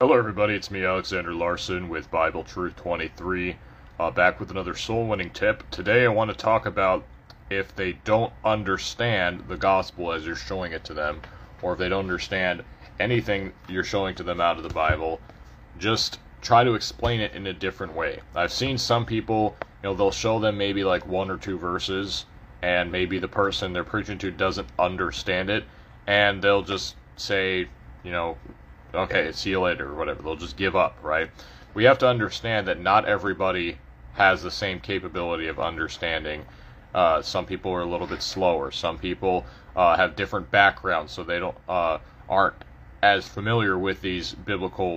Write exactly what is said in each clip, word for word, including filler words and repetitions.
Hello, everybody. It's me, Alexander Larson, with Bible Truth twenty-three, uh, back with another soul-winning tip. Today, I want to talk about if they don't understand the gospel as you're showing it to them, or if they don't understand anything you're showing to them out of the Bible, just try to explain it in a different way. I've seen some people, you know, they'll show them maybe like one or two verses, and maybe the person they're preaching to doesn't understand it, and they'll just say, you know, okay, see you later, or whatever. They'll just give up, right? We have to understand that not everybody has the same capability of understanding. Uh, some people are a little bit slower. Some people uh, have different backgrounds, so they don't uh, aren't as familiar with these biblical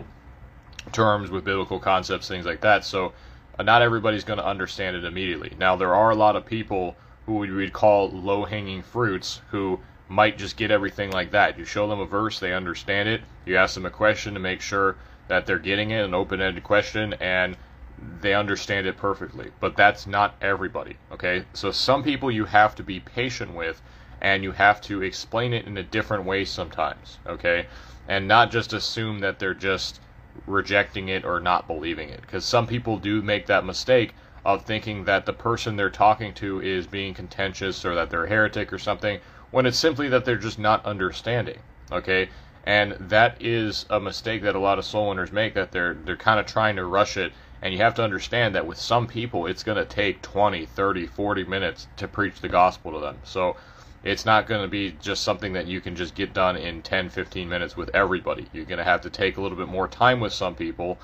terms, with biblical concepts, things like that. So uh, not everybody's going to understand it immediately. Now, there are a lot of people who we would call low-hanging fruits who might just get everything like that. You show them a verse, they understand it. You ask them a question to make sure that they're getting it, an open-ended question, and they understand it perfectly. But that's not everybody, okay? So some people you have to be patient with, and you have to explain it in a different way sometimes, okay? And not just assume that they're just rejecting it or not believing it. Because some people do make that mistake of thinking that the person they're talking to is being contentious or that they're a heretic or something, when it's simply that they're just not understanding, okay? And that is a mistake that a lot of soul winners make, that they're they're kind of trying to rush it, and you have to understand that with some people, it's going to take twenty, thirty, forty minutes to preach the gospel to them. So it's not going to be just something that you can just get done in ten, fifteen minutes with everybody. You're going to have to take a little bit more time with some people,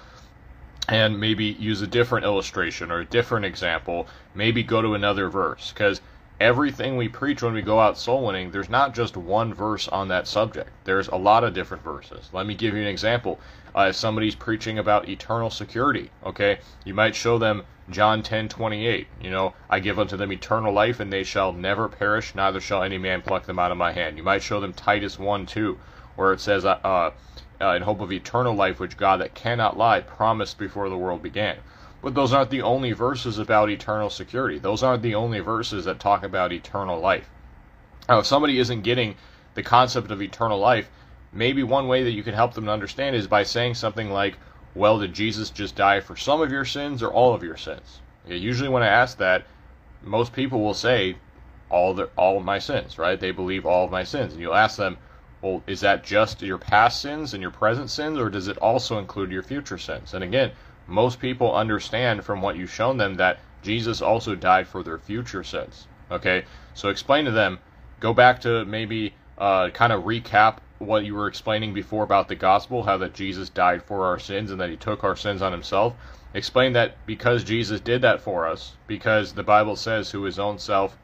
and maybe use a different illustration or a different example, maybe go to another verse, because everything we preach when we go out soul winning, there's not just one verse on that subject. There's a lot of different verses. Let me give you an example. Uh, if somebody's preaching about eternal security, okay, you might show them John ten twenty-eight. You know, I give unto them eternal life, and they shall never perish, neither shall any man pluck them out of my hand. You might show them Titus one two, where it says, uh, uh, in hope of eternal life, which God that cannot lie promised before the world began. But those aren't the only verses about eternal security. Those aren't the only verses that talk about eternal life. Now, if somebody isn't getting the concept of eternal life, maybe one way that you can help them to understand is by saying something like, well, did Jesus just die for some of your sins or all of your sins? Okay, usually when I ask that, most people will say, all, the, all of my sins, right? They believe all of my sins. And you'll ask them, well, is that just your past sins and your present sins, or does it also include your future sins? And again, most people understand from what you've shown them that Jesus also died for their future sins. Okay, so explain to them, go back to maybe uh, kind of recap what you were explaining before about the gospel, how that Jesus died for our sins and that he took our sins on himself. Explain that because Jesus did that for us, because the Bible says who his own self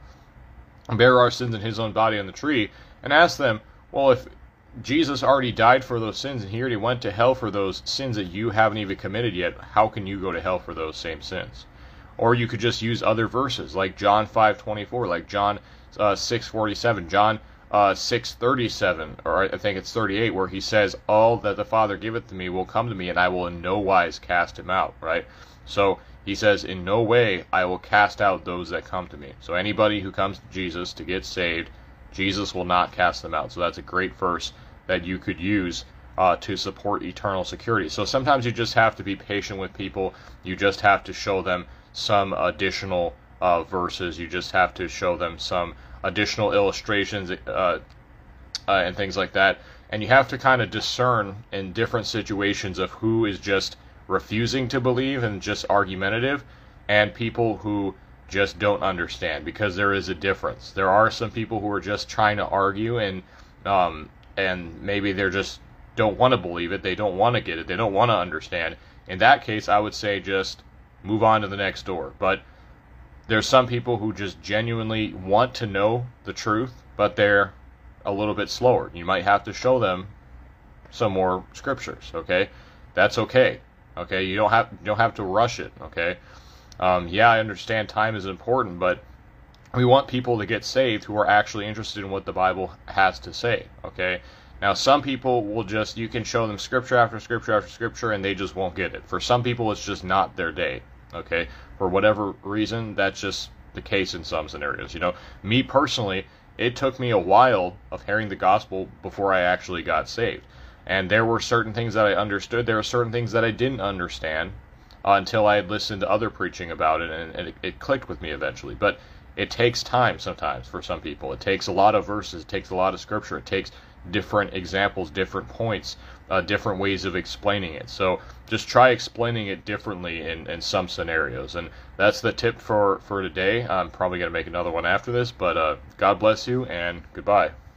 bare our sins in his own body on the tree, and ask them, well, if Jesus already died for those sins, and he already went to hell for those sins that you haven't even committed yet, how can you go to hell for those same sins? Or you could just use other verses, like John five twenty-four, like John uh, six forty-seven, John uh, six thirty-seven, or I think it's thirty-eight, where he says, all that the Father giveth to me will come to me, and I will in no wise cast him out, right? So he says, in no way I will cast out those that come to me. So anybody who comes to Jesus to get saved, Jesus will not cast them out. So that's a great verse that you could use uh, to support eternal security. So sometimes you just have to be patient with people. You just have to show them some additional uh, verses. You just have to show them some additional illustrations uh, uh, and things like that. And you have to kind of discern in different situations of who is just refusing to believe and just argumentative, and people who just don't understand, because there is a difference. There are some people who are just trying to argue, and um, and maybe they're just don't want to believe it, they don't want to get it, they don't want to understand. In that case, I would say just move on to the next door. But there's some people who just genuinely want to know the truth, but they're a little bit slower. You might have to show them some more scriptures, okay? That's okay, okay? You don't have, you don't have to rush it, okay? Um, yeah, I understand time is important, but we want people to get saved who are actually interested in what the Bible has to say, okay? Now, some people will just, you can show them scripture after scripture after scripture, and they just won't get it. For some people, it's just not their day, okay? For whatever reason, that's just the case in some scenarios. You know, me personally, it took me a while of hearing the gospel before I actually got saved. And there were certain things that I understood. There were certain things that I didn't understand uh, until I had listened to other preaching about it, and, and it, it clicked with me eventually. But it takes time sometimes for some people. It takes a lot of verses. It takes a lot of scripture. It takes different examples, different points, uh, different ways of explaining it. So just try explaining it differently in, in some scenarios. And that's the tip for, for today. I'm probably going to make another one after this, but uh, God bless you, and goodbye.